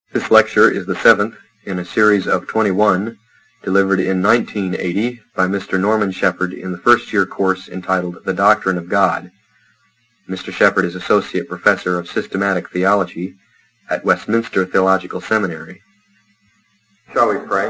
This lecture is the 7th in a series of 21 delivered in 1980 by Mr. Norman Shepherd in the first-year course entitled The Doctrine of God. Mr. Shepherd is Associate Professor of Systematic Theology at Westminster Theological Seminary. Shall we pray?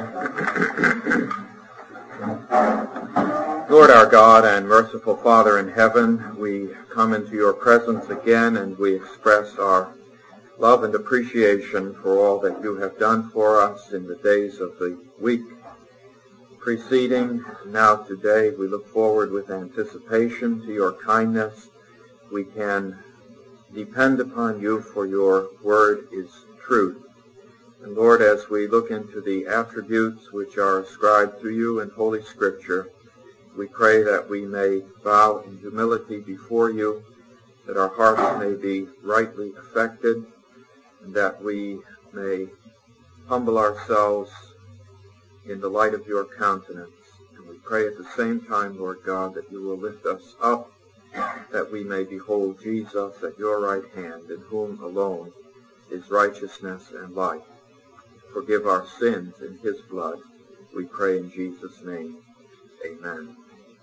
Lord our God and merciful Father in heaven, we come into your presence again and we express our love and appreciation for all that you have done for us in the days of the week preceding. Now today we look forward with anticipation to your kindness. We can depend upon you, for your word is truth. And Lord, as we look into the attributes which are ascribed to you in Holy Scripture, we pray that we may bow in humility before you, that our hearts may be rightly affected, and that we may humble ourselves in the light of your countenance. And we pray at the same time, Lord God, that you will lift us up, that we may behold Jesus at your right hand, in whom alone is righteousness and life. Forgive our sins in his blood. We pray in Jesus' name. Amen.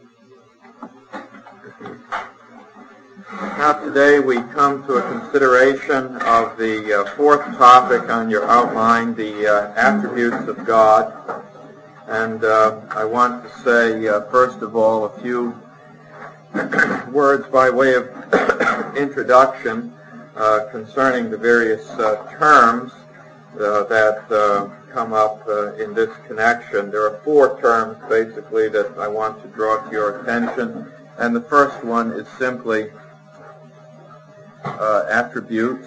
Now today we come to a consideration of the fourth topic on your outline, the attributes of God. And I want to say, first of all, a few words by way of introduction concerning the various terms that come up in this connection. There are four terms, basically, that I want to draw to your attention. And the first one is simply attributes.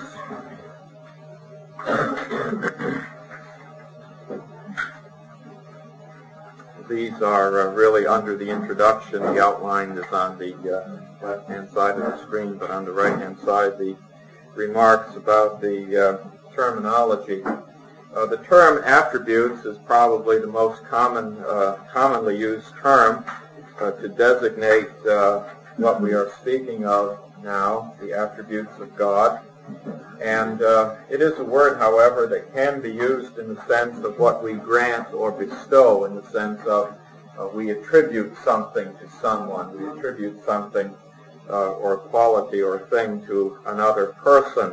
These are really under the introduction. The outline is on the left-hand side of the screen, but on the right-hand side, the remarks about the terminology. The term attributes is probably the most commonly used term to designate what we are speaking of now, the attributes of God. And it is a word, however, that can be used in the sense of what we grant or bestow, in the sense of we attribute something to someone, we attribute something or quality or thing to another person.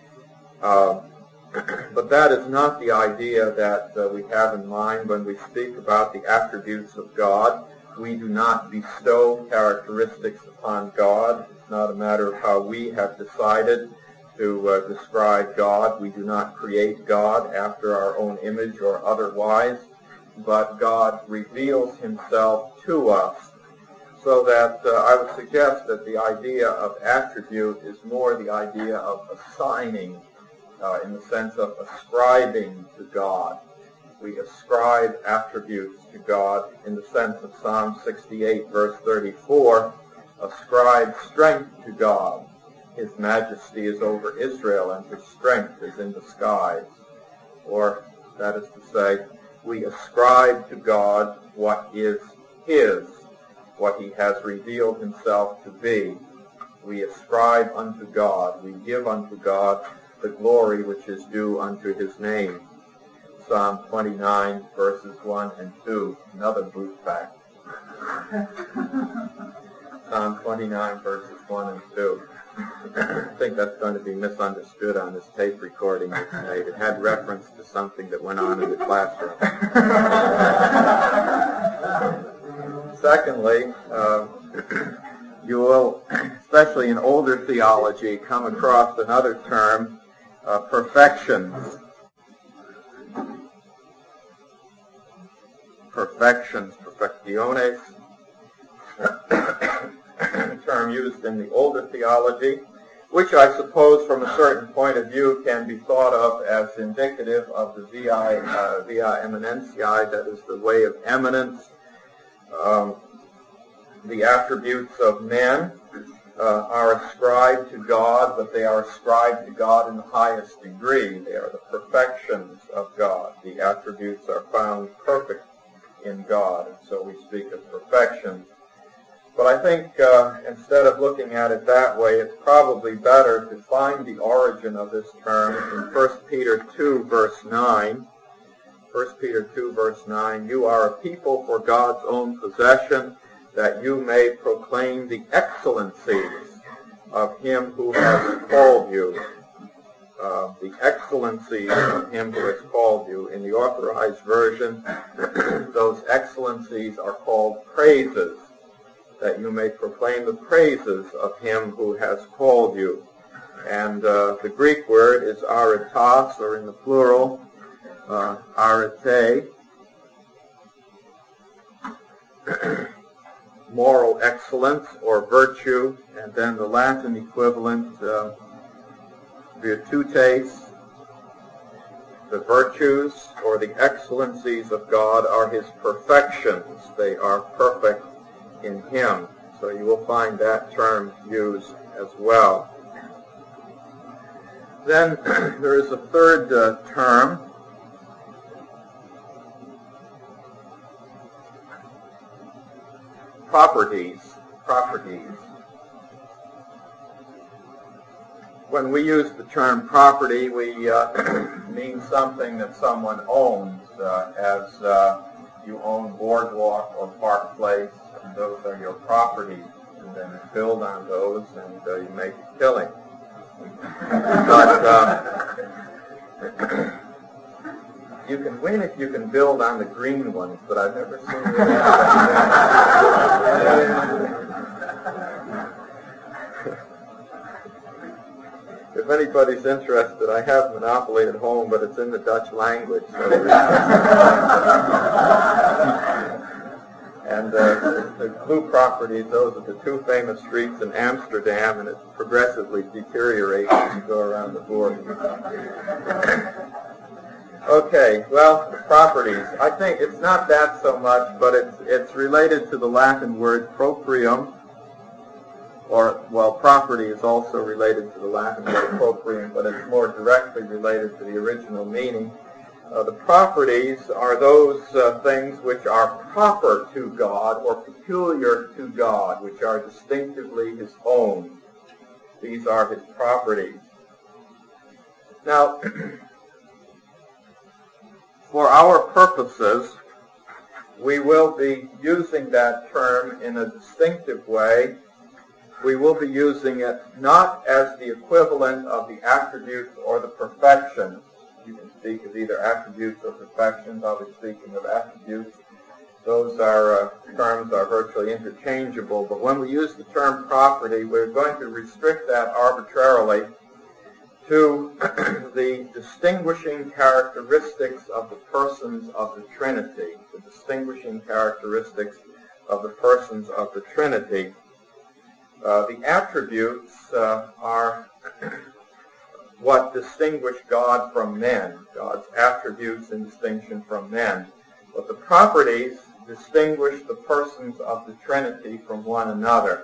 But that is not the idea that we have in mind when we speak about the attributes of God. We do not bestow characteristics upon God. It's not a matter of how we have decided to describe God. We do not create God after our own image or otherwise, but God reveals himself to us, so that I would suggest that the idea of attribute is more the idea of assigning, in the sense of ascribing to God. We ascribe attributes to God in the sense of Psalm 68, verse 34, ascribe strength to God. His majesty is over Israel, and his strength is in the skies. Or, that is to say, we ascribe to God what is his, what he has revealed himself to be. We ascribe unto God, we give unto God the glory which is due unto his name. Psalm 29, verses 1 and 2, another brute fact. Psalm 29, verses 1 and 2. I think that's going to be misunderstood on this tape recording that's made. It had reference to something that went on in the classroom. Secondly, you will, especially in older theology, come across another term, perfections. Perfections, perfectiones, a term used in the older theology, which I suppose from a certain point of view can be thought of as indicative of the via eminentiae, that is the way of eminence. The attributes of men are ascribed to God, but they are ascribed to God in the highest degree. They are the perfections of God. The attributes are found perfect in God, and so we speak of perfection. But I think instead of looking at it that way, it's probably better to find the origin of this term in 1 Peter 2, verse 9. 1 Peter 2, verse 9, you are a people for God's own possession, that you may proclaim the excellencies of him who has called you. The excellencies of him who has called you. In the Authorized Version, those excellencies are called praises, that you may proclaim the praises of him who has called you. And the Greek word is aritas, or in the plural, arete, moral excellence or virtue, and then the Latin equivalent, virtutes. The virtues or the excellencies of God are his perfections. They are perfect in him. So you will find that term used as well. Then there is a third term, properties. When we use the term property, we mean something that someone owns, as you own Boardwalk or Park Place, and those are your properties, and then you build on those and you make a killing. But you can win if you can build on the green ones, but I've never seen you do that. If anybody's interested, I have Monopoly at home, but it's in the Dutch language. So and the blue properties, those are the two famous streets in Amsterdam, and it progressively deteriorates as you go around the board. Okay, well, properties. I think it's not that so much, but it's related to the Latin word proprium, or, well, property is also related to the Latin word proprium, but it's more directly related to the original meaning. The properties are those things which are proper to God or peculiar to God, which are distinctively his own. These are his properties. Now, for our purposes, we will be using that term in a distinctive way. We will be using it not as the equivalent of the attributes or the perfections. You can speak of either attributes or perfections. I'll be speaking of attributes. Those terms are virtually interchangeable. But when we use the term property, we're going to restrict that arbitrarily to the distinguishing characteristics of the persons of the Trinity. The distinguishing characteristics of the persons of the Trinity. The attributes are what distinguish God from men, God's attributes in distinction from men. But the properties distinguish the persons of the Trinity from one another.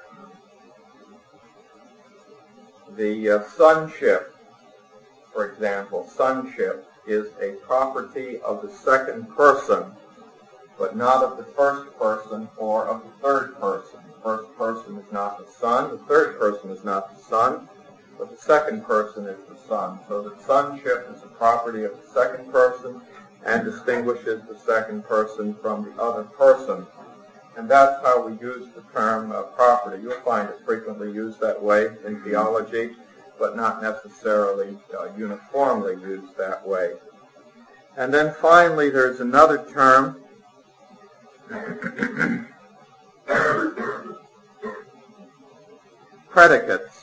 The sonship, for example, sonship is a property of the second person, but not of the first person or of the third person. The first person is not the Son, the third person is not the Son, but the second person is the Son. So the sonship is a property of the second person and distinguishes the second person from the other person. And that's how we use the term property. You'll find it frequently used that way in theology, but not necessarily uniformly used that way. And then finally, there's another term, predicates.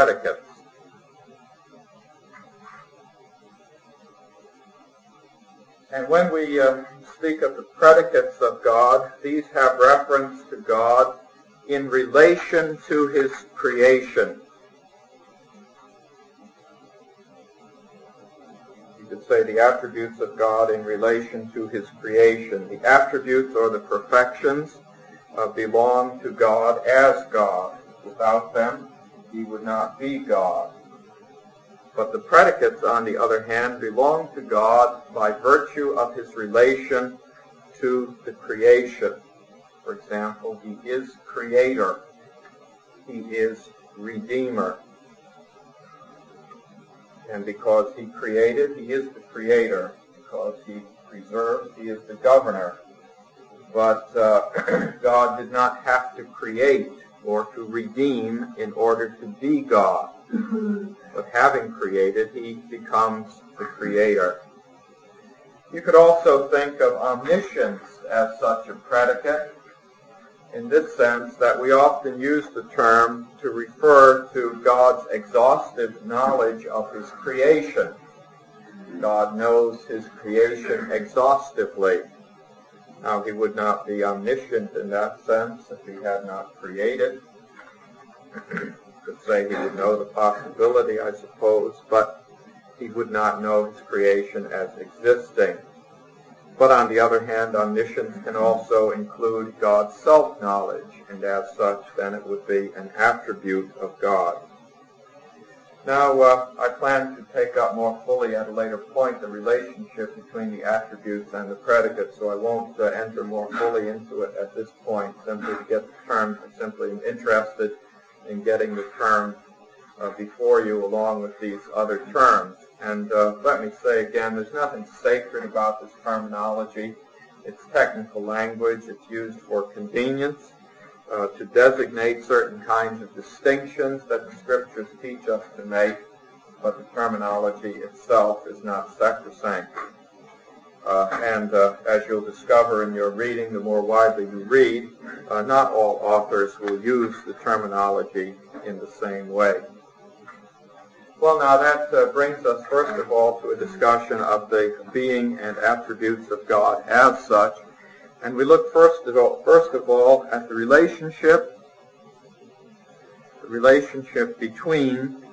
And when we speak of the predicates of God, these have reference to God in relation to his creation. You could say the attributes of God in relation to his creation. The attributes or the perfections belong to God as God. Without them, he would not be God. But the predicates, on the other hand, belong to God by virtue of his relation to the creation. For example, he is creator. He is redeemer. And because he created, he is the creator. Because he preserves, he is the governor. But God did not have to create or to redeem in order to be God. But having created, he becomes the creator. You could also think of omniscience as such a predicate, in this sense that we often use the term to refer to God's exhaustive knowledge of his creation. God knows his creation exhaustively. Now, he would not be omniscient in that sense if he had not created. You could say he would know the possibility, I suppose, but he would not know his creation as existing. But on the other hand, omniscience can also include God's self-knowledge, and as such, then it would be an attribute of God. Now, I plan to take up more fully at a later point the relationship between the attributes and the predicates, so I won't enter more fully into it at this point, simply to get the terms. I simply am interested in getting the term before you along with these other terms. And let me say again, there's nothing sacred about this terminology. It's technical language. It's used for convenience, to designate certain kinds of distinctions that the Scriptures teach us to make, but the terminology itself is not sacrosanct. And as you'll discover in your reading, the more widely you read, not all authors will use the terminology in the same way. Well, now that brings us first of all to a discussion of the being and attributes of God as such. And we look first of all at the relationship between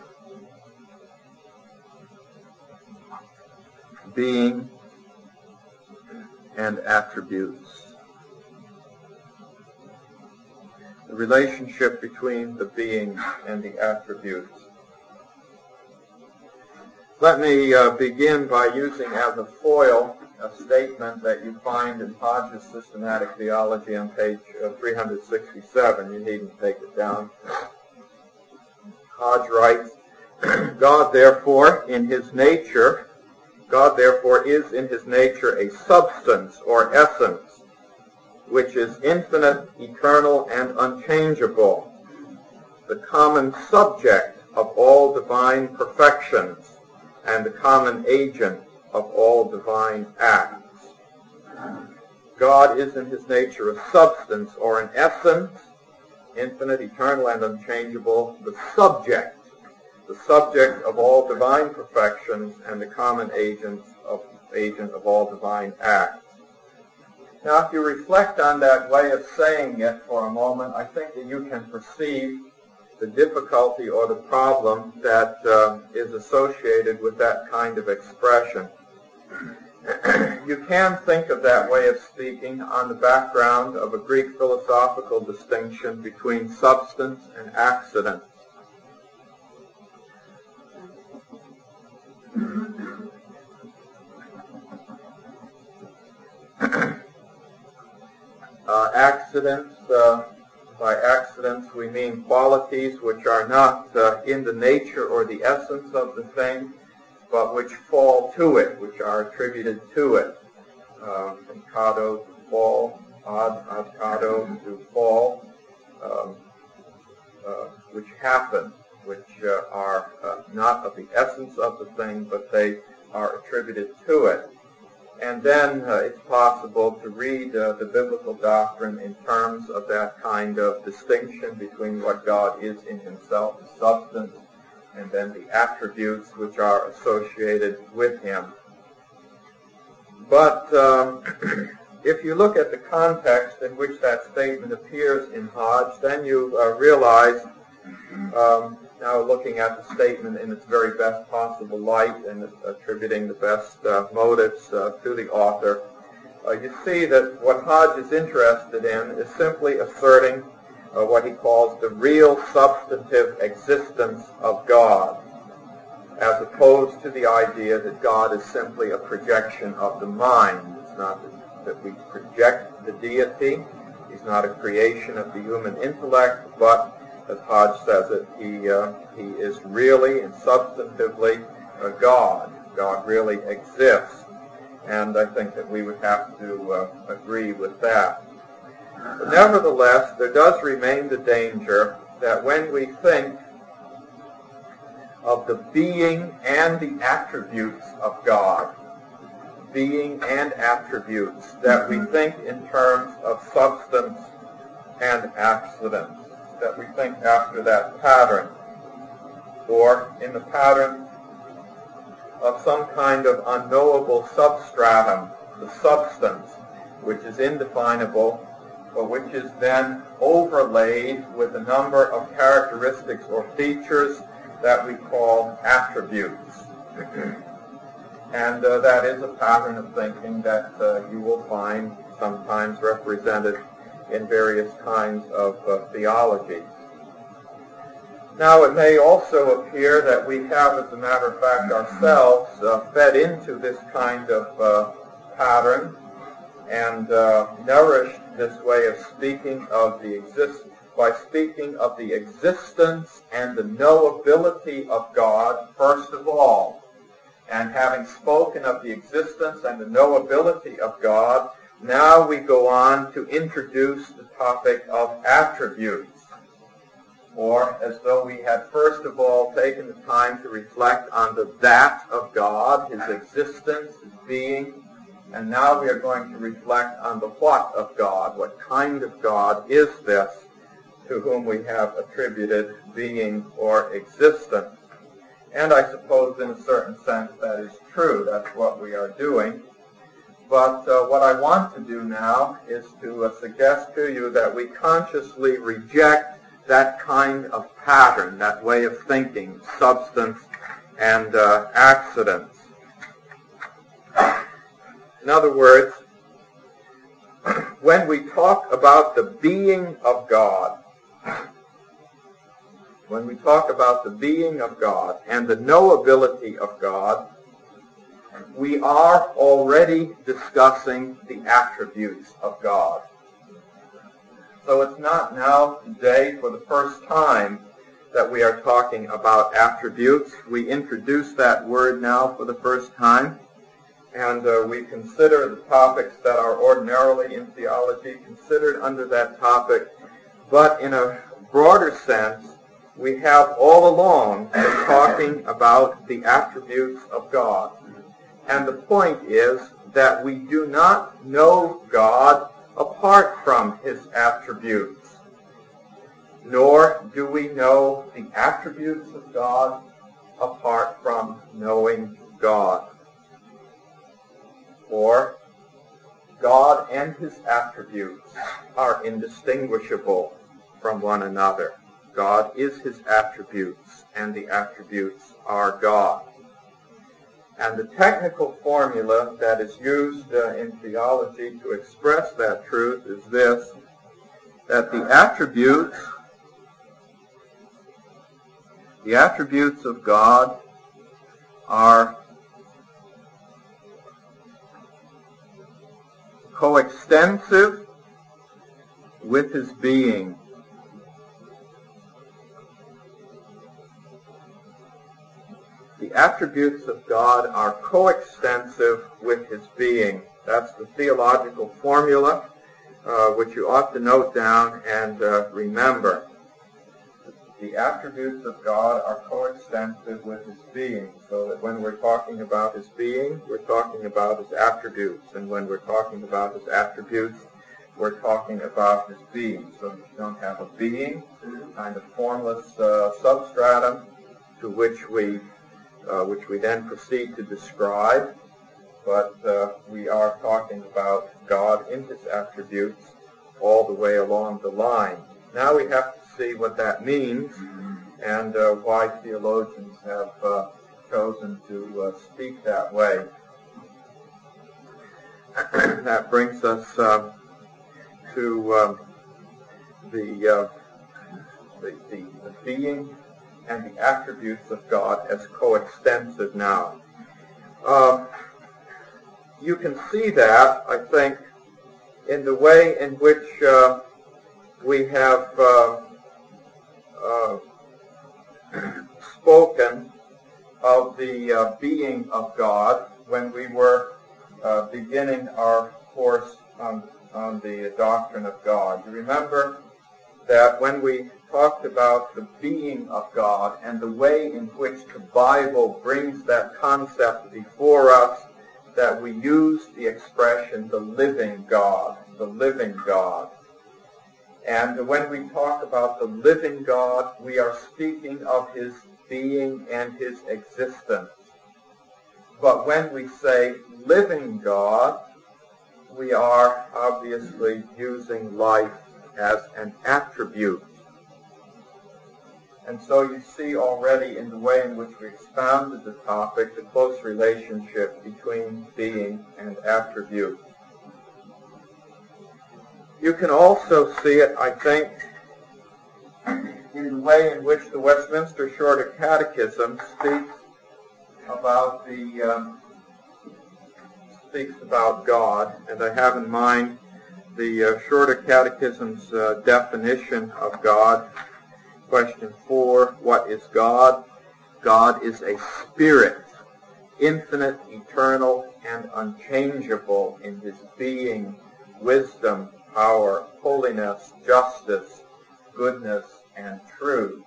being and attributes. The relationship between the being and the attributes. Let me begin by using as a foil a statement that you find in Hodge's Systematic Theology on page 367. You needn't take it down. Hodge writes, God therefore is in his nature a substance or essence, which is infinite, eternal, and unchangeable, the common subject of all divine perfections, and the common agent of all divine acts. God is in his nature a substance or an essence, infinite, eternal, and unchangeable, the subject of all divine perfections, and the common agent of all divine acts. Now, if you reflect on that way of saying it for a moment, I think that you can perceive the difficulty or the problem that is associated with that kind of expression. You can think of that way of speaking on the background of a Greek philosophical distinction between substance and accident. By accidents we mean qualities which are not in the nature or the essence of the thing, but which fall to it, which are attributed to it. From kado to fall, ad kado to fall, which happen, which are not of the essence of the thing, but they are attributed to it. And then it's possible to read the biblical doctrine in terms of that kind of distinction between what God is in himself, the substance, and then the attributes which are associated with him. But if you look at the context in which that statement appears in Hodge, then you realize, now looking at the statement in its very best possible light and attributing the best motives to the author, you see that what Hodge is interested in is simply asserting what he calls the real substantive existence of God, as opposed to the idea that God is simply a projection of the mind. It's not that we project the deity, He's not a creation of the human intellect, but, as Hodge says it, he is really and substantively a God. God really exists. And I think that we would have to agree with that. But nevertheless, there does remain the danger that when we think of the being and the attributes of God, being and attributes, that we think in terms of substance and accident, that we think after that pattern, or in the pattern of some kind of unknowable substratum, the substance, which is indefinable, but which is then overlaid with a number of characteristics or features that we call attributes. And that is a pattern of thinking that you will find sometimes represented in various kinds of theology. Now, it may also appear that we have, as a matter of fact, ourselves fed into this kind of pattern and nourished this way of speaking of the by speaking of the existence and the knowability of God first of all. And having spoken of the existence and the knowability of God, now we go on to introduce the topic of attributes. Or as though we had first of all taken the time to reflect on the that of God, his existence, his being, and now we are going to reflect on the what of God. What kind of God is this to whom we have attributed being or existence? And I suppose in a certain sense that is true. That's what we are doing. But what I want to do now is to suggest to you that we consciously reject that kind of pattern, that way of thinking, substance and accidents. In other words, when we talk about the being of God, when we talk about the being of God and the knowability of God, we are already discussing the attributes of God. So it's not now, today, for the first time, that we are talking about attributes. We introduce that word now for the first time, and we consider the topics that are ordinarily in theology considered under that topic. But in a broader sense, we have all along been talking about the attributes of God. And the point is that we do not know God apart from his attributes, nor do we know the attributes of God apart from knowing God. For God and his attributes are indistinguishable from one another. God is his attributes, and the attributes are God. And the technical formula that is used in theology to express that truth is this, that the attributes of God are coextensive with his being. The attributes of God are coextensive with his being. That's the theological formula, which you ought to note down and remember. The attributes of God are coextensive with his being, so that when we're talking about his being, we're talking about his attributes. And when we're talking about his attributes, we're talking about his being. So you don't have a being, kind of formless substratum to which we then proceed to describe, but we are talking about God in his attributes all the way along the line. Now we have to see what that means and why theologians have chosen to speak that way. That brings us to the being and the attributes of God as coextensive now. You can see that, I think, in the way in which we have spoken of the being of God when we were beginning our course on the doctrine of God. You remember that when we talked about the being of God and the way in which the Bible brings that concept before us, that we use the expression the living God, the living God. And when we talk about the living God, we are speaking of his being and his existence. But when we say living God, we are obviously using life as an attribute. And so you see already in the way in which we expounded the topic, the close relationship between being and attribute. You can also see it, I think, in the way in which the Westminster Shorter Catechism speaks about God, and I have in mind the Shorter Catechism's definition of God. Question 4, what is God? God is a spirit, infinite, eternal, and unchangeable in his being, wisdom, power, holiness, justice, goodness, and truth.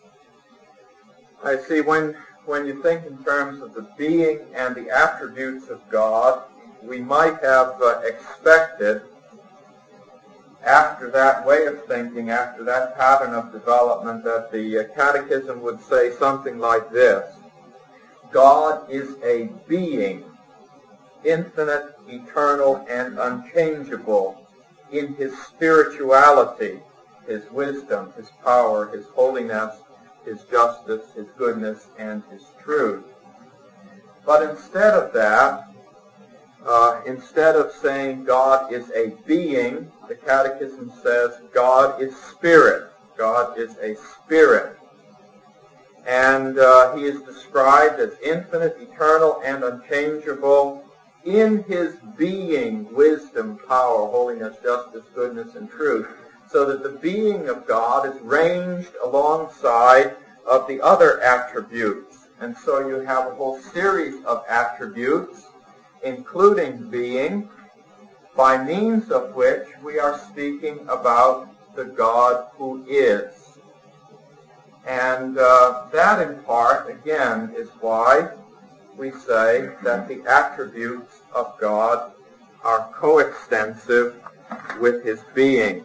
I see when you think in terms of the being and the attributes of God, we might have expected, after that way of thinking, after that pattern of development, that the Catechism would say something like this: God is a being, infinite, eternal, and unchangeable in his spirituality, his wisdom, his power, his holiness, his justice, his goodness, and his truth. But instead of that, instead of saying God is a being, the Catechism says God is spirit. God is a spirit. And he is described as infinite, eternal, and unchangeable in his being, wisdom, power, holiness, justice, goodness, and truth. So that the being of God is ranged alongside of the other attributes. And so you have a whole series of attributes, including being, by means of which we are speaking about the God who is. And that in part, again, is why we say that the attributes of God are coextensive with his being.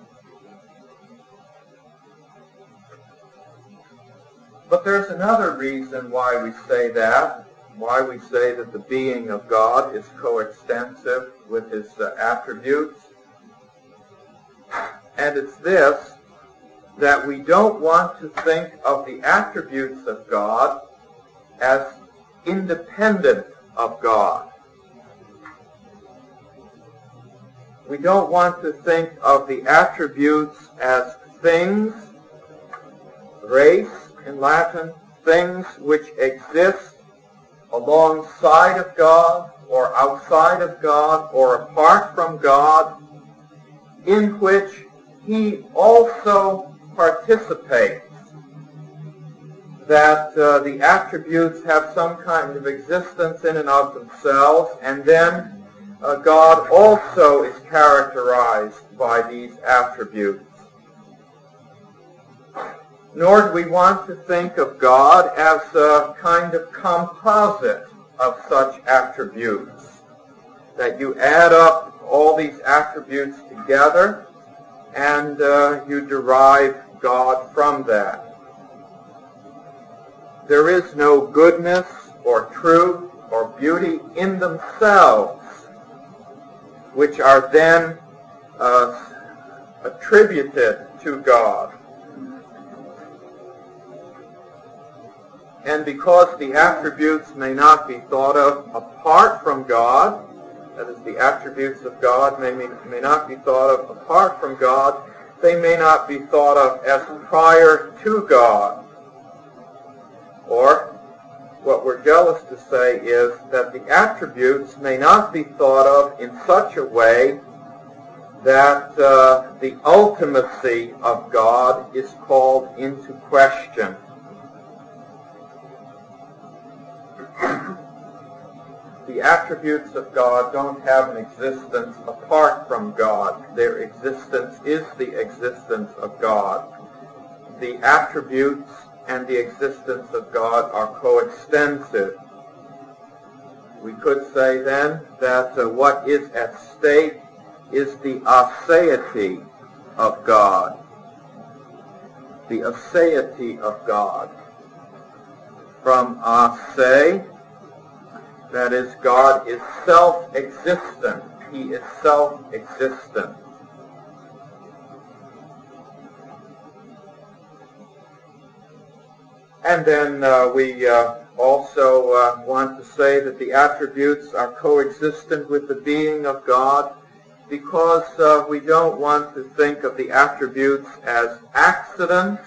But there's another reason why we say that, why we say that the being of God is coextensive with his attributes. And it's this, that we don't want to think of the attributes of God as independent of God. We don't want to think of the attributes as things, res in Latin, things which exist alongside of God, or outside of God, or apart from God, in which he also participates. That the attributes have some kind of existence in and of themselves, and then God also is characterized by these attributes. Nor do we want to think of God as a kind of composite of such attributes, that you add up all these attributes together and you derive God from that. There is no goodness or truth or beauty in themselves which are then attributed to God. And because the attributes may not be thought of apart from God, that is, the attributes of God may not be thought of apart from God, they may not be thought of as prior to God. Or, what we're jealous to say is that the attributes may not be thought of in such a way that the ultimacy of God is called into question. The attributes of God don't have an existence apart from God. Their existence is the existence of God. The attributes and the existence of God are coextensive. We could say then that what is at stake is the aseity of God. The aseity of God. From ase, that is, God is self-existent. He is self-existent. And then we also want to say that the attributes are coexistent with the being of God, because we don't want to think of the attributes as accidents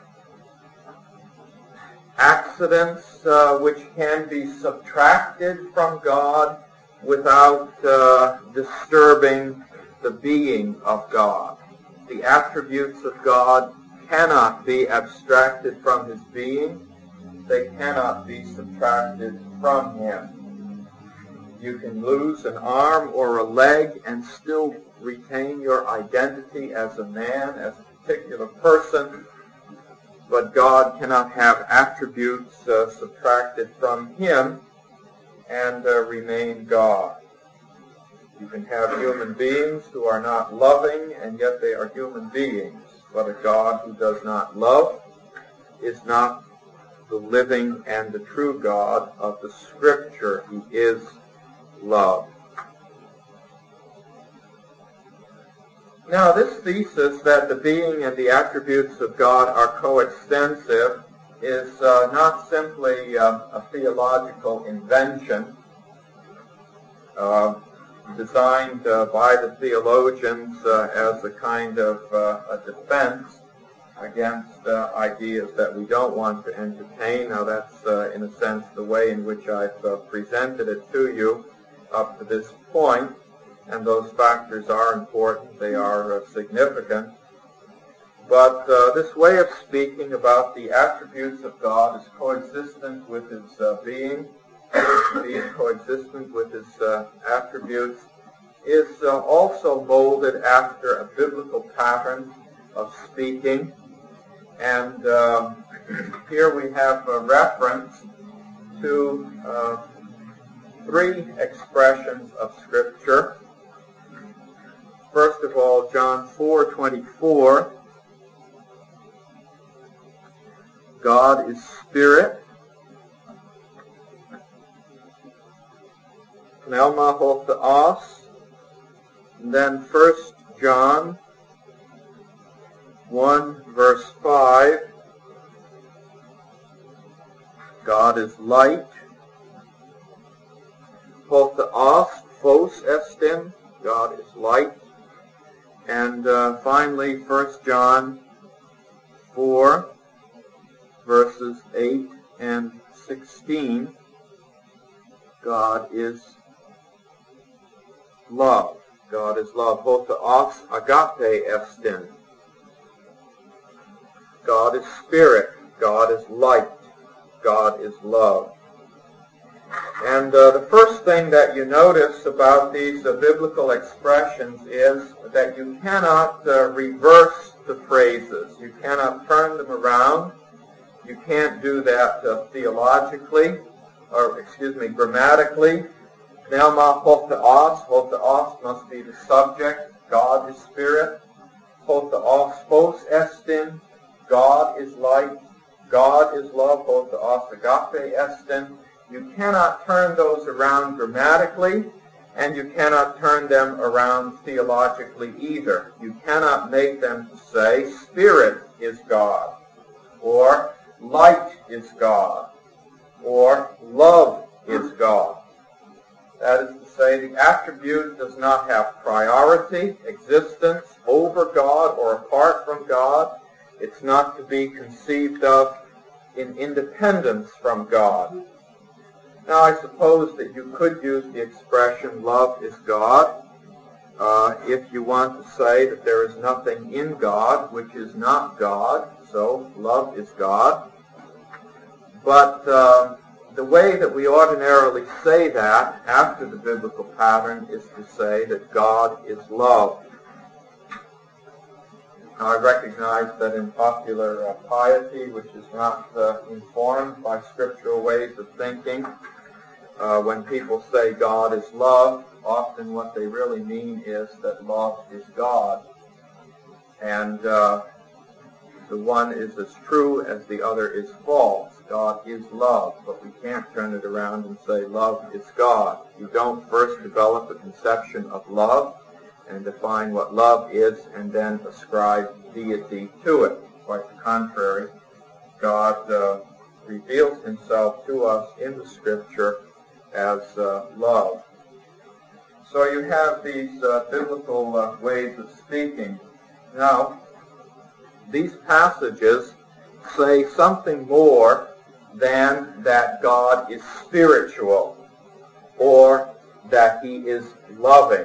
which can be subtracted from God without disturbing the being of God. The attributes of God cannot be abstracted from his being. They cannot be subtracted from him. You can lose an arm or a leg and still retain your identity as a man, as a particular person, but God cannot have attributes subtracted from him and remain God. You can have human beings who are not loving, and yet they are human beings. But a God who does not love is not the living and the true God of the Scripture. He is love. Now, this thesis that the being and the attributes of God are coextensive is not simply a theological invention designed by the theologians as a kind of a defense against ideas that we don't want to entertain. Now, that's in a sense the way in which I've presented it to you up to this point, and those factors are important. They are significant. But this way of speaking about the attributes of God is coexistent with his being, being coexistent with his attributes, is also molded after a biblical pattern of speaking. And here we have a reference to three expressions of Scripture. First of all, John 4:24, God is spirit. Pneuma ho theos. And then 1 John 1 verse 5, God is light. Ho theos, phos estin, God is light. And finally, 1 John 4 verses 8 and 16, God is love. God is love. Ho theos agape estin. God is spirit. God is light. God is love. And the first thing that you notice about these biblical expressions is that you cannot reverse the phrases. You cannot turn them around. You can't do that grammatically. Pneuma ho theos. Ho theos must be the subject. God is spirit. Ho theos phos estin. God is light. God is love. Ho theos agape estin. You cannot turn those around grammatically, and you cannot turn them around theologically either. You cannot make them say spirit is God, or light is God, or love is God. That is to say, the attribute does not have priority, existence over God or apart from God. It's not to be conceived of in independence from God. Now, I suppose that you could use the expression love is God if you want to say that there is nothing in God which is not God, so love is God. But the way that we ordinarily say that after the biblical pattern is to say that God is love. Now, I recognize that in popular piety, which is not informed by scriptural ways of thinking, when people say God is love, often what they really mean is that love is God. And the one is as true as the other is false. God is love, but we can't turn it around and say love is God. You don't first develop a conception of love and define what love is and then ascribe deity to it. Quite the contrary. God reveals himself to us in the Scripture as love. So you have these biblical ways of speaking. Now, these passages say something more than that God is spiritual or that he is loving.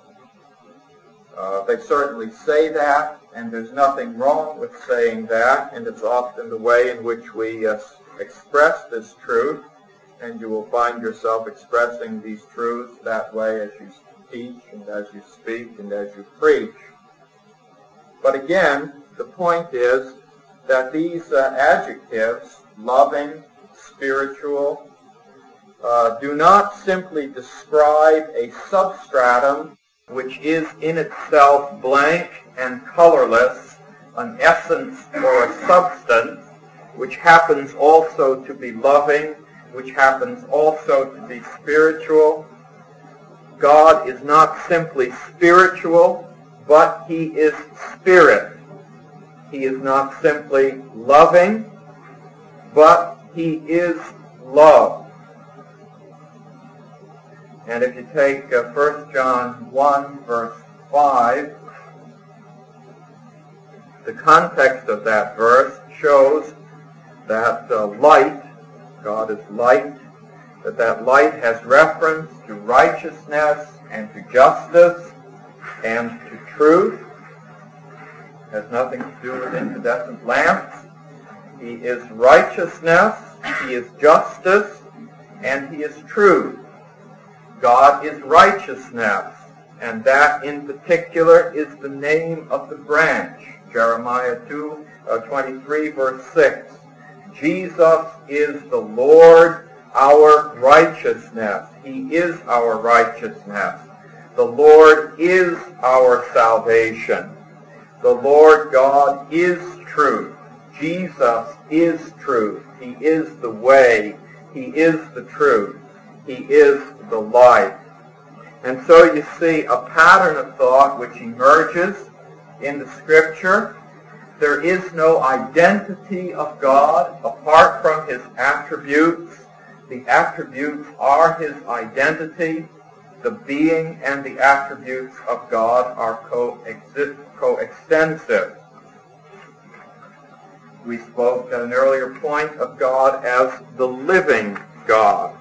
They certainly say that, and there's nothing wrong with saying that, and it's often the way in which we express this truth, and you will find yourself expressing these truths that way as you teach and as you speak and as you preach. But again, the point is that these adjectives, loving, spiritual, do not simply describe a substratum which is in itself blank and colorless, an essence or a substance, which happens also to be loving, which happens also to be spiritual. God is not simply spiritual, but he is spirit. He is not simply loving, but he is love. And if you take 1 John 1, verse 5, the context of that verse shows that light, God is light, that light has reference to righteousness and to justice and to truth. It has nothing to do with incandescent lamps. He is righteousness, he is justice, and he is truth. God is righteousness, and that in particular is the name of the branch. Jeremiah 23, verse 6. Jesus is the Lord, our righteousness. He is our righteousness. The Lord is our salvation. The Lord God is truth. Jesus is truth. He is the way. He is the truth. He is the light. And so you see a pattern of thought which emerges in the Scripture. There is no identity of God apart from his attributes. The attributes are his identity. The being and the attributes of God are coextensive. We spoke at an earlier point of God as the living God.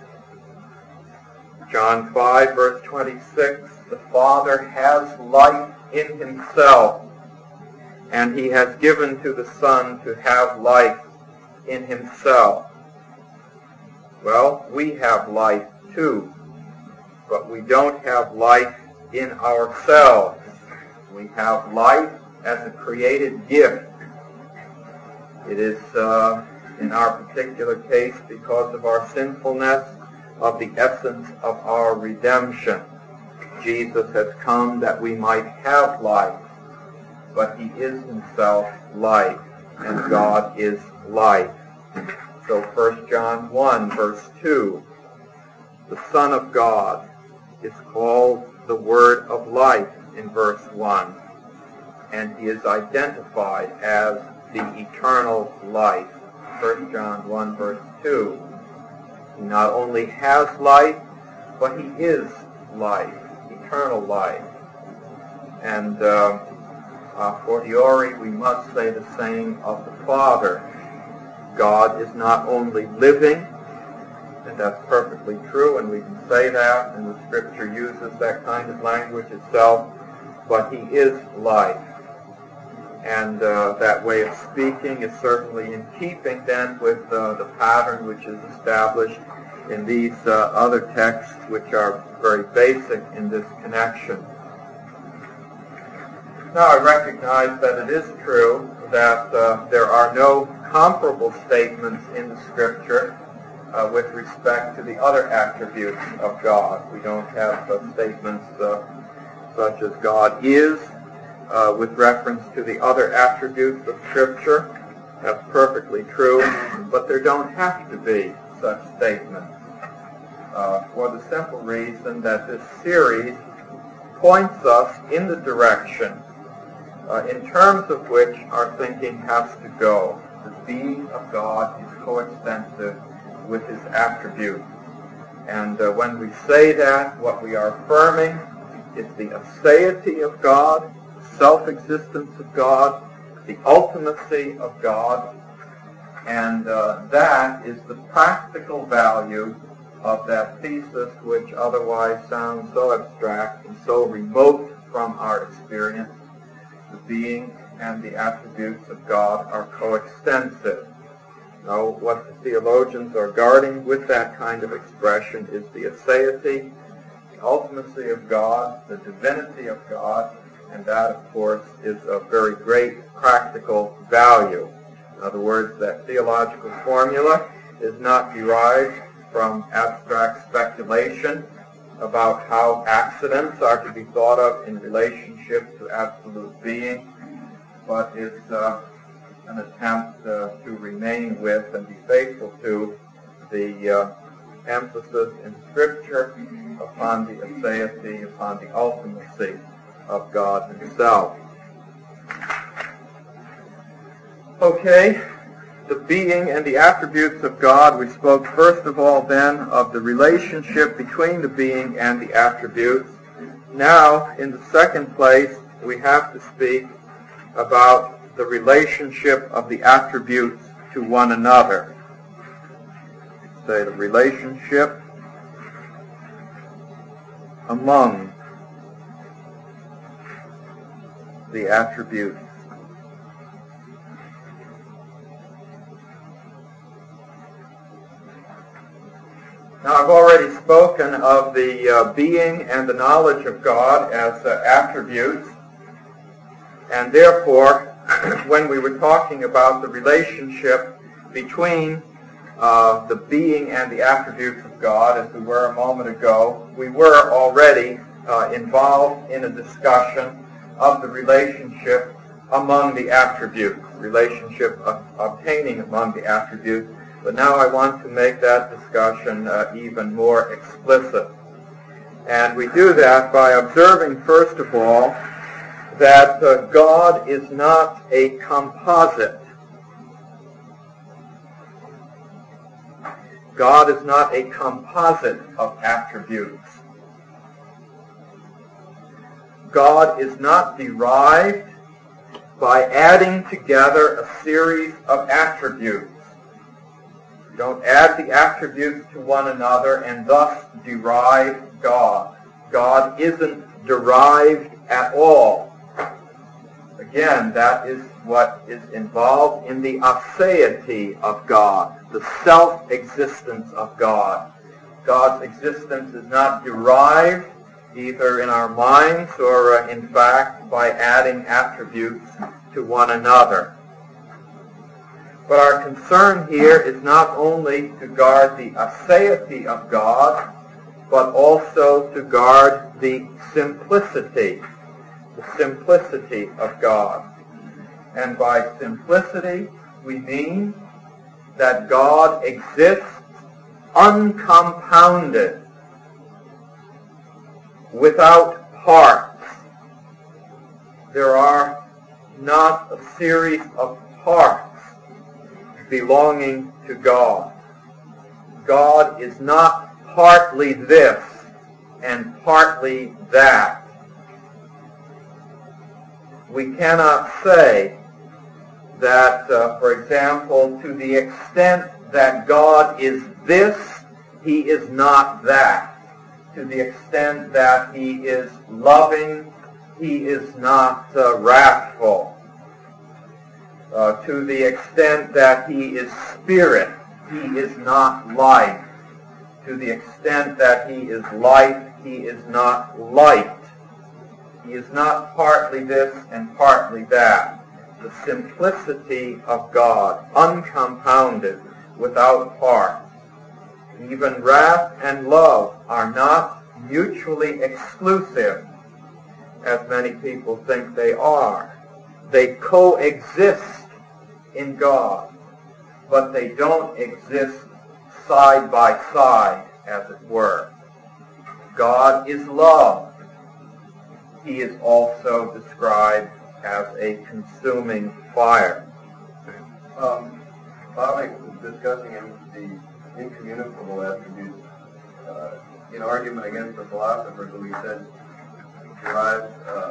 John 5, verse 26, the Father has life in himself, and he has given to the Son to have life in himself. Well, we have life too, but we don't have life in ourselves. We have life as a created gift. It is, in our particular case, because of our sinfulness, of the essence of our redemption. Jesus has come that we might have life, but he is himself life, and God is life. So 1 John 1, verse 2, the Son of God is called the Word of Life in verse 1, and he is identified as the eternal life. 1 John 1, verse 2. He not only has life, but he is life, eternal life. And a fortiori, we must say the same of the Father. God is not only living, and that's perfectly true, and we can say that, and the Scripture uses that kind of language itself, but he is life. And that way of speaking is certainly in keeping then with the pattern which is established in these other texts, which are very basic in this connection. Now I recognize that it is true that there are no comparable statements in the Scripture with respect to the other attributes of God. We don't have statements such as God is with reference to the other attributes of Scripture. That's perfectly true, but there don't have to be such statements for the simple reason that this series points us in the direction in terms of which our thinking has to go. The being of God is coextensive with his attributes. And when we say that, what we are affirming is the aseity of God, self-existence of God, the ultimacy of God, and that is the practical value of that thesis, which otherwise sounds so abstract and so remote from our experience. The being and the attributes of God are coextensive. Now, what the theologians are guarding with that kind of expression is the aseity, the ultimacy of God, the divinity of God, and that, of course, is of very great practical value. In other words, that theological formula is not derived from abstract speculation about how accidents are to be thought of in relationship to absolute being, but is an attempt to remain with and be faithful to the emphasis in Scripture upon the aseity, upon the ultimacy of God himself. Okay, the being and the attributes of God. We spoke first of all then of the relationship between the being and the attributes. Now, in the second place, we have to speak about the relationship of the attributes to one another. Say the relationship among the attributes. Now, I've already spoken of the being and the knowledge of God as attributes, and therefore, when we were talking about the relationship between the being and the attributes of God, as we were a moment ago, we were already involved in a discussion of the relationship among the attributes, relationship obtaining among the attributes. But now I want to make that discussion even more explicit. And we do that by observing, first of all, that God is not a composite. God is not a composite of attributes. God is not derived by adding together a series of attributes. You don't add the attributes to one another and thus derive God. God isn't derived at all. Again, that is what is involved in the aseity of God, the self-existence of God. God's existence is not derived either in our minds or, in fact, by adding attributes to one another. But our concern here is not only to guard the aseity of God, but also to guard the simplicity of God. And by simplicity, we mean that God exists uncompounded, without parts. There are not a series of parts belonging to God. God is not partly this and partly that. We cannot say that, for example, to the extent that God is this, he is not that. To the extent that he is loving he is not wrathful. To the extent that he is spirit, he is not life. To the extent that he is life, he is not light. He is not partly this and partly that. The simplicity of God, uncompounded, without part. Even wrath and love are not mutually exclusive, as many people think they are. They coexist in God, but they don't exist side by side, as it were. God is love. He is also described as a consuming fire. Bob was discussing the incommunicable attributes in argument against the philosopher who he said derives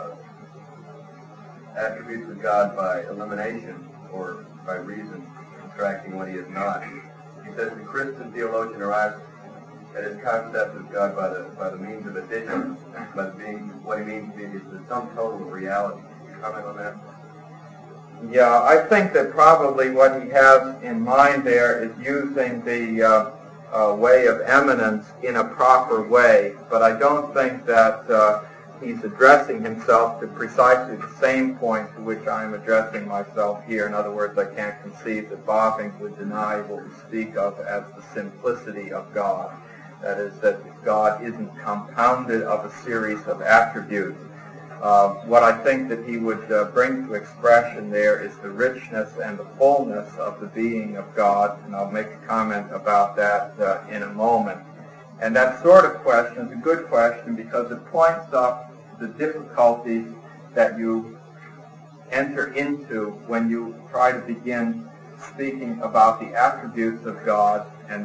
attributes of God by elimination or by reason, subtracting what he is not. He says the Christian theologian arrives at his concept of God by the means of addition, but what he means is the sum total of reality. Can you comment on that? Yeah, I think that probably what he has in mind there is using the way of eminence in a proper way, but I don't think that he's addressing himself to precisely the same point to which I'm addressing myself here. In other words, I can't conceive that Bobbing would deny what we speak of as the simplicity of God. That is, that God isn't compounded of a series of attributes. What I think that he would bring to expression there is the richness and the fullness of the being of God, and I'll make a comment about that in a moment. And that sort of question is a good question because it points up the difficulties that you enter into when you try to begin speaking about the attributes of God, and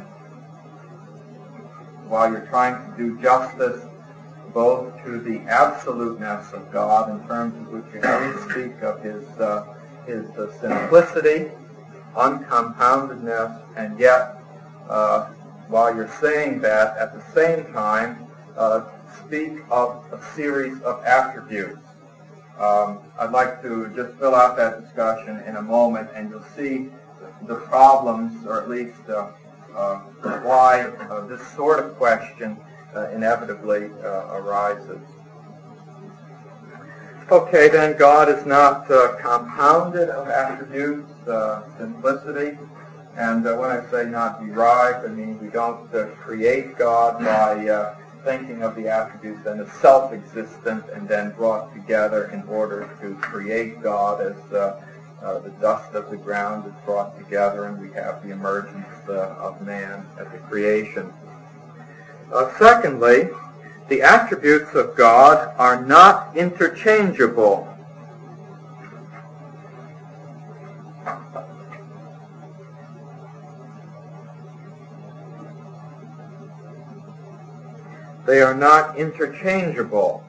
while you're trying to do justice both to the absoluteness of God in terms of which you have to speak of his simplicity, uncompoundedness, and yet while you're saying that, at the same time, speak of a series of attributes. I'd like to just fill out that discussion in a moment, and you'll see the problems, or at least why this sort of question inevitably arises. Okay, then, God is not compounded of attributes, simplicity. And when I say not derived, I mean we don't create God by thinking of the attributes then as self-existent and then brought together in order to create God as the dust of the ground is brought together and we have the emergence of man at the creation. Secondly, the attributes of God are not interchangeable. They are not interchangeable.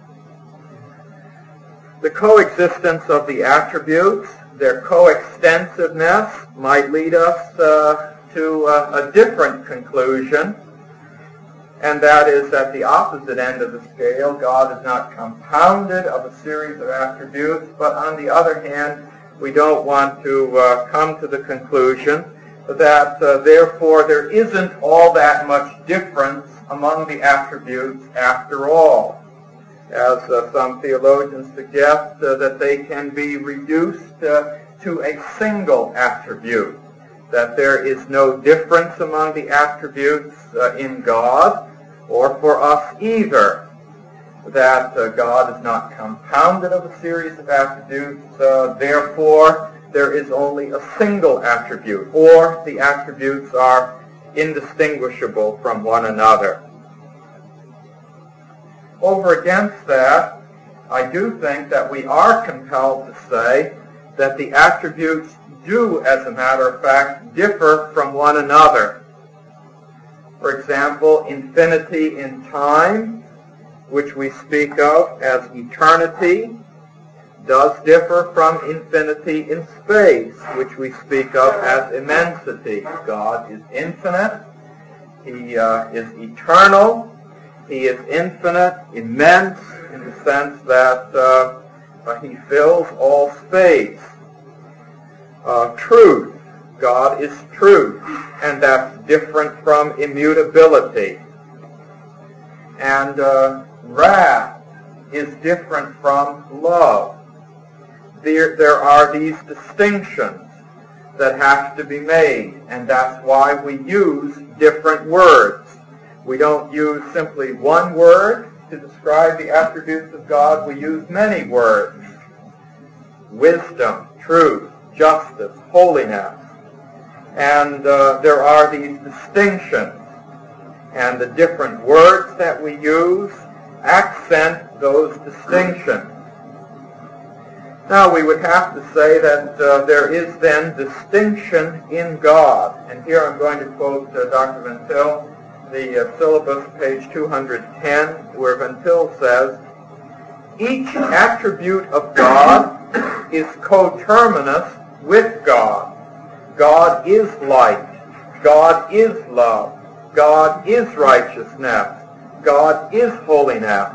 The coexistence of the attributes, their coextensiveness, might lead us to a different conclusion, and that is at the opposite end of the scale. God is not compounded of a series of attributes, but on the other hand, we don't want to come to the conclusion that therefore there isn't all that much difference among the attributes after all. As some theologians suggest that they can be reduced to a single attribute, that there is no difference among the attributes in God or for us either, that God is not compounded of a series of attributes, therefore there is only a single attribute, or the attributes are indistinguishable from one another. Over against that, I do think that we are compelled to say that the attributes do, as a matter of fact, differ from one another. For example, infinity in time, which we speak of as eternity, does differ from infinity in space, which we speak of as immensity. God is infinite. He is eternal. He is infinite, immense, in the sense that he fills all space. Truth. God is truth, and that's different from immutability. And wrath is different from love. There are these distinctions that have to be made, and that's why we use different words. We don't use simply one word to describe the attributes of God. We use many words. Wisdom, truth, justice, holiness. And there are these distinctions. And the different words that we use accent those distinctions. Now, we would have to say that there is then distinction in God. And here I'm going to quote Dr. Van Til, the syllabus, page 210, where Van Til says, each attribute of God is coterminous with God. God is light. God is love. God is righteousness. God is holiness.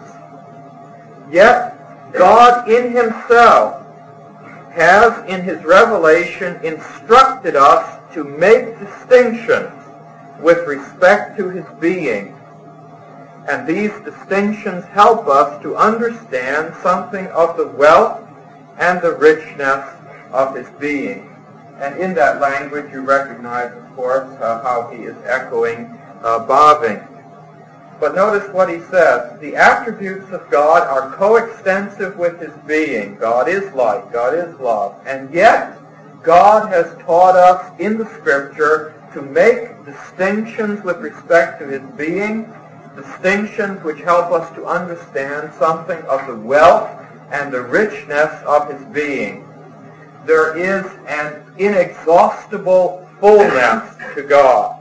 Yet, God in himself has in his revelation instructed us to make distinctions with respect to his being. And these distinctions help us to understand something of the wealth and the richness of his being. And in that language you recognize, of course, how he is echoing Bavinck. But notice what he says. The attributes of God are coextensive with his being. God is light. God is love. And yet, God has taught us in the Scripture to make distinctions with respect to his being, distinctions which help us to understand something of the wealth and the richness of his being. There is an inexhaustible fullness to God.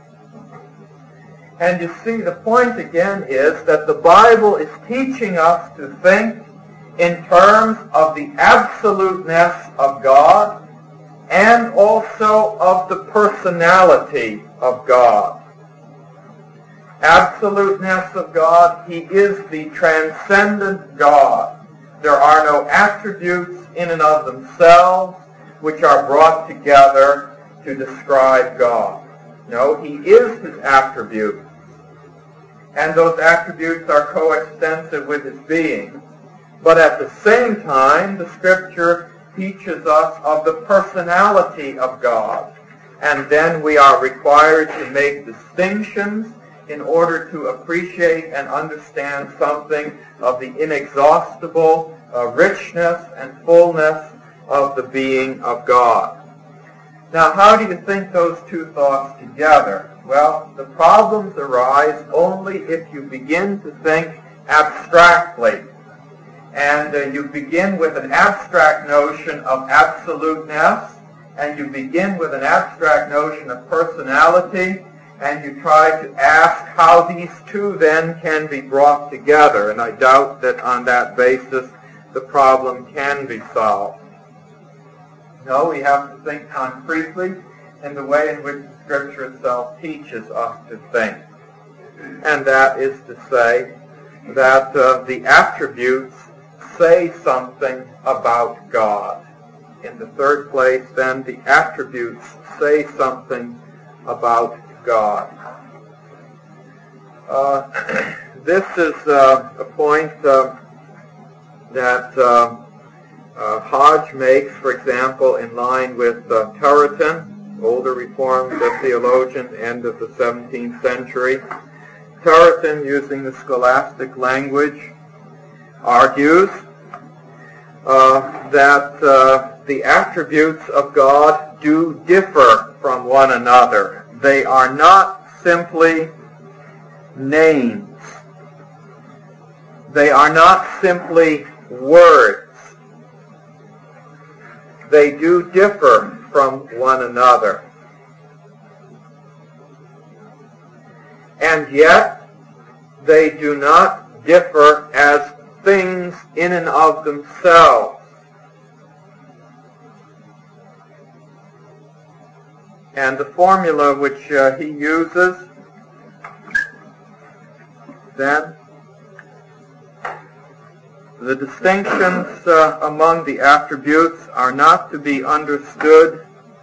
And you see, the point again is that the Bible is teaching us to think in terms of the absoluteness of God and also of the personality of God. Absoluteness of God, he is the transcendent God. There are no attributes in and of themselves which are brought together to describe God. No, he is his attributes. And those attributes are coextensive with his being. But at the same time, the Scripture teaches us of the personality of God. And then we are required to make distinctions in order to appreciate and understand something of the inexhaustible richness and fullness of the being of God. Now, how do you think those two thoughts together? Well, the problems arise only if you begin to think abstractly. And you begin with an abstract notion of absoluteness, and you begin with an abstract notion of personality, and you try to ask how these two then can be brought together. And I doubt that on that basis the problem can be solved. No, we have to think concretely in the way in which the Scripture itself teaches us to think. And that is to say that the attributes say something about God. In the third place, then, the attributes say something about God. This is a point that Hodge makes, for example, in line with Turretin, older Reformed theologian, end of the 17th century. Turretin, using the scholastic language, argues that the attributes of God do differ from one another. They are not simply names. They are not simply words. They do differ from one another. And yet, they do not differ as things in and of themselves. And the formula which he uses then The distinctions among the attributes are not to be understood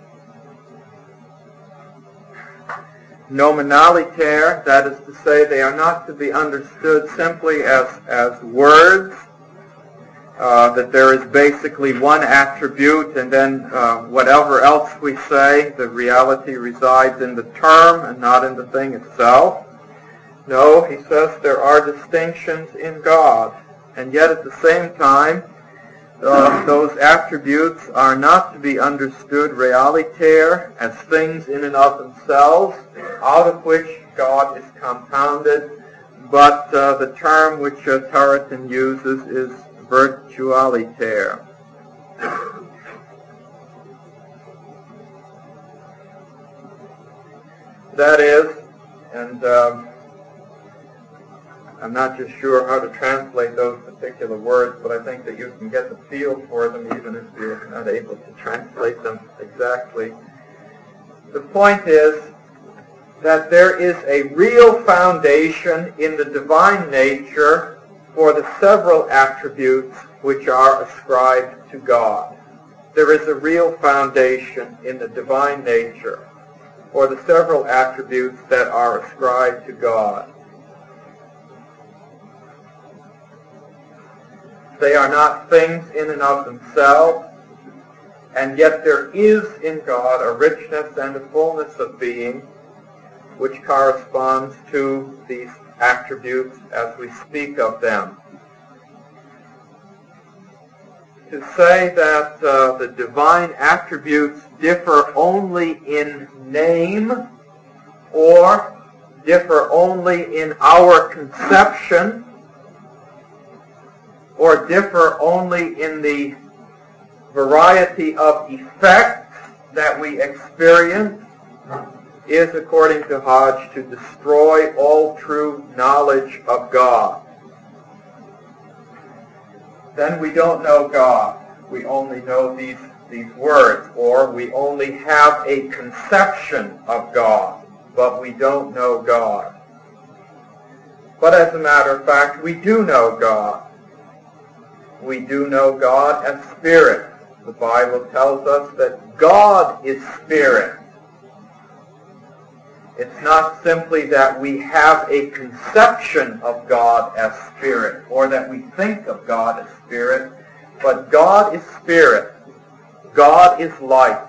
nominaliter, that is to say, they are not to be understood simply as words, that there is basically one attribute and then whatever else we say, the reality resides in the term and not in the thing itself. No, he says there are distinctions in God, and yet at the same time, those attributes are not to be understood realiter as things in and of themselves, out of which God is compounded, but the term which Turretin uses is virtualiter. That is, and I'm not just sure how to translate those particular words, but I think that you can get the feel for them even if you're not able to translate them exactly. The point is that there is a real foundation in the divine nature for the several attributes which are ascribed to God. There is a real foundation in the divine nature for the several attributes that are ascribed to God. They are not things in and of themselves, and yet there is in God a richness and a fullness of being which corresponds to these attributes as we speak of them. To say that the divine attributes differ only in name or differ only in our conception or differ only in the variety of effects that we experience is, according to Hodge, to destroy all true knowledge of God. Then we don't know God. We only know these words, or we only have a conception of God, but we don't know God. But as a matter of fact, we do know God. We do know God as Spirit. The Bible tells us that God is Spirit. It's not simply that we have a conception of God as Spirit, or that we think of God as Spirit, but God is Spirit. God is light.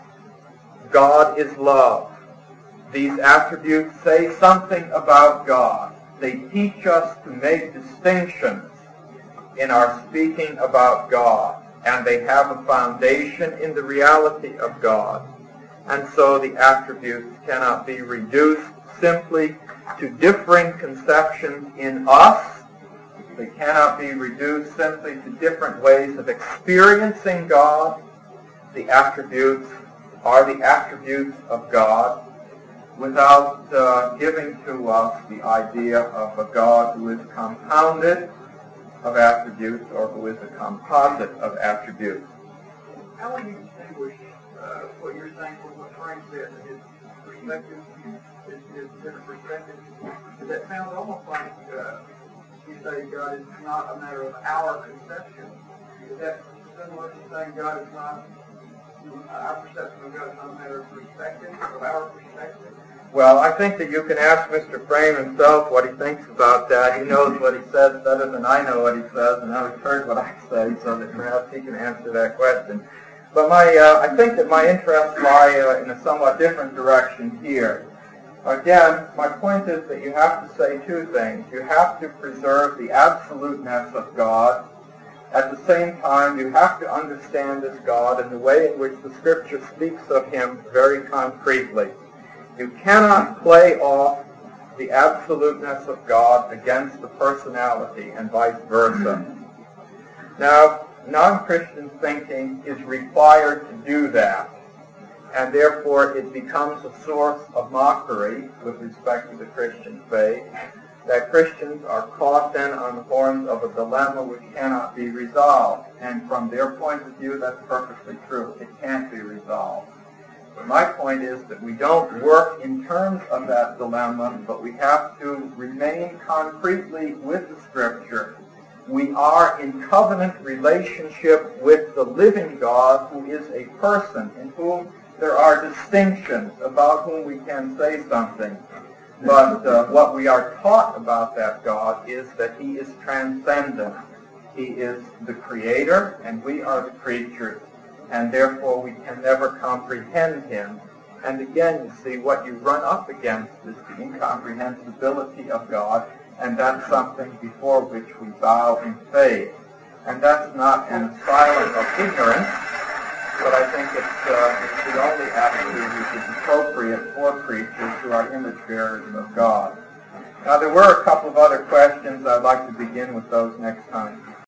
God is love. These attributes say something about God. They teach us to make distinctions in our speaking about God, and they have a foundation in the reality of God. And so the attributes cannot be reduced simply to differing conceptions in us. They cannot be reduced simply to different ways of experiencing God. The attributes are the attributes of God without giving to us the idea of a God who is compounded of attributes or who is a composite of attributes. How would you distinguish what you're saying from what Frank said, that his perspective is different perspective? That sounds almost like you say God is not a matter of our conception. Is that similar to saying God is not, our perception of God is not a matter of perspective, of our perspective? Well, I think that you can ask Mr. Frame himself what he thinks about that. He knows what he says better than I know what he says, and now he's heard what I say, so that perhaps he can answer that question. But I think that my interests lie in a somewhat different direction here. Again, my point is that you have to say two things. You have to preserve the absoluteness of God. At the same time, you have to understand this God in the way in which the Scripture speaks of him very concretely. You cannot play off the absoluteness of God against the personality and vice versa. Now, non-Christian thinking is required to do that, and therefore it becomes a source of mockery with respect to the Christian faith, that Christians are caught then on the horns of a dilemma which cannot be resolved. And from their point of view, that's perfectly true. It can't be resolved. But my point is that we don't work in terms of that dilemma, but we have to remain concretely with the Scripture We are in covenant relationship with the living God, who is a person in whom there are distinctions, about whom we can say something. But what we are taught about that God is that he is transcendent. He is the creator, and we are the creatures, and therefore we can never comprehend him. And again, you see, what you run up against is the incomprehensibility of God, and that's something before which we bow in faith. And that's not an asylum of ignorance, but I think it's the only attitude which is appropriate for creatures who are image bearers of God. Now, there were a couple of other questions. I'd like to begin with those next time.